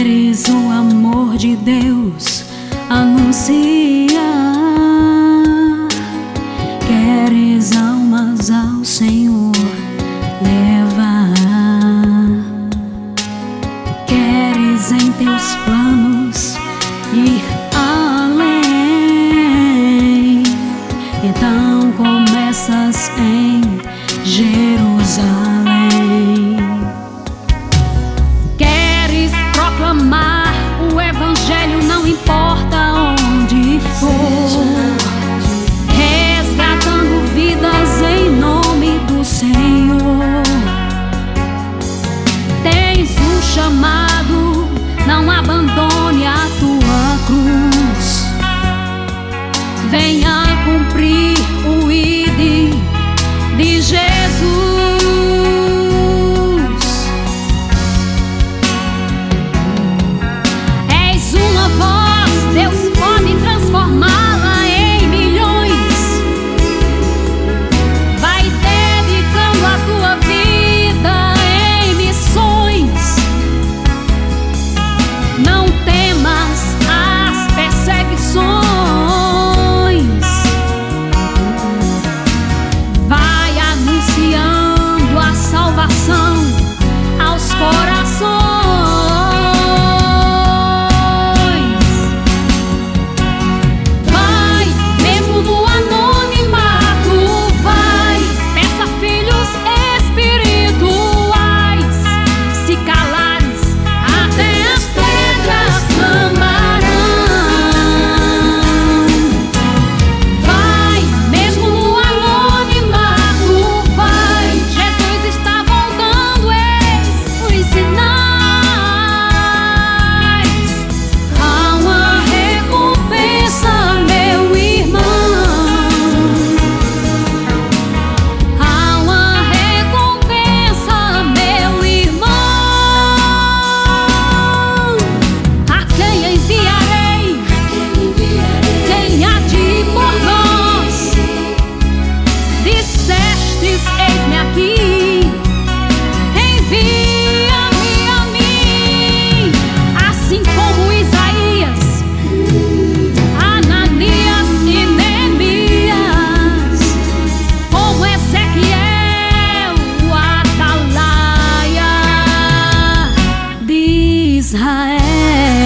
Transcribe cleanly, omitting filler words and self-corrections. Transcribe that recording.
Queres o amor de Deus anunciar, queres almas ao Senhor levar, queres em teus planos ir além, então começas em Jerusalém. Queres proclamar o Evangelho, não importa onde for, resgatando vidas em nome do Senhor. Tens um chamado, não abandone a tua cruz. Venha cumprir o ID de Jesus. És uma voz, Deus pode transformá-la em milhões. Vai dedicando a tua vida em missões. Não temas as perseguições. Vai anunciando a salvação aos corações. Vai, mesmo no anonimato, vai, peça filhos espirituais. Se calares, até as pedras clamarão. Vai, mesmo no anonimato, vai, Jesus está voltando, eis os sinais. Há uma recompensa, meu irmão. Há uma recompensa, meu irmão. A quem enviarei? Quem há de ir por nós? Dissestes, eis-me aqui, envia-me a mim. Assim como Isaías, Ananias e Neemias, como Ezequiel, o atalaia de Israel.